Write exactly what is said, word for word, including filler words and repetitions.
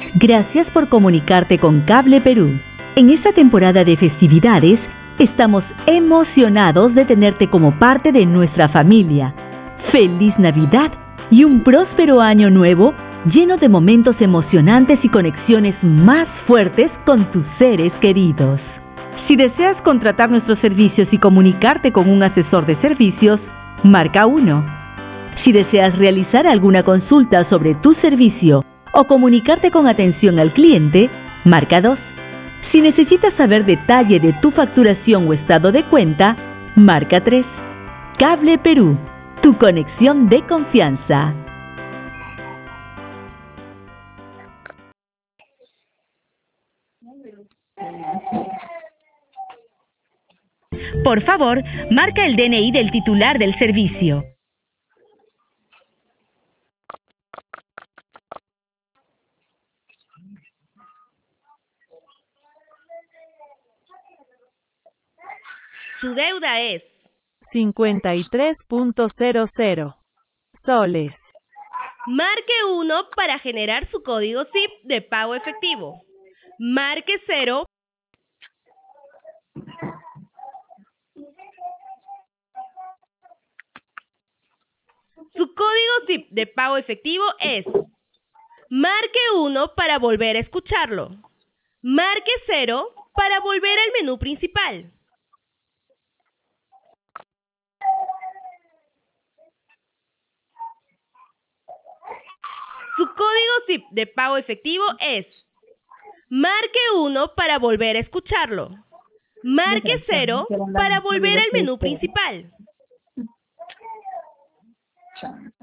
Gracias por comunicarte con Cable Perú. En esta temporada de festividades, estamos emocionados de tenerte como parte de nuestra familia. ¡Feliz Navidad y un próspero año nuevo lleno de momentos emocionantes y conexiones más fuertes con tus seres queridos! Si deseas contratar nuestros servicios y comunicarte con un asesor de servicios, marca uno. Si deseas realizar alguna consulta sobre tu servicio o comunicarte con atención al cliente, marca dos. Si necesitas saber detalle de tu facturación o estado de cuenta, marca tres. Cable Perú, tu conexión de confianza. Por favor, marca el D N I del titular del servicio. Su deuda es cincuenta y tres punto cero cero soles. Marque uno para generar su código S I P de pago efectivo. Marque cero. Su código S I P de pago efectivo es. Marque uno para volver a escucharlo. Marque cero para volver al menú principal. Su código S I P de pago efectivo es. Marque uno para volver a escucharlo. Marque cero para volver al menú principal.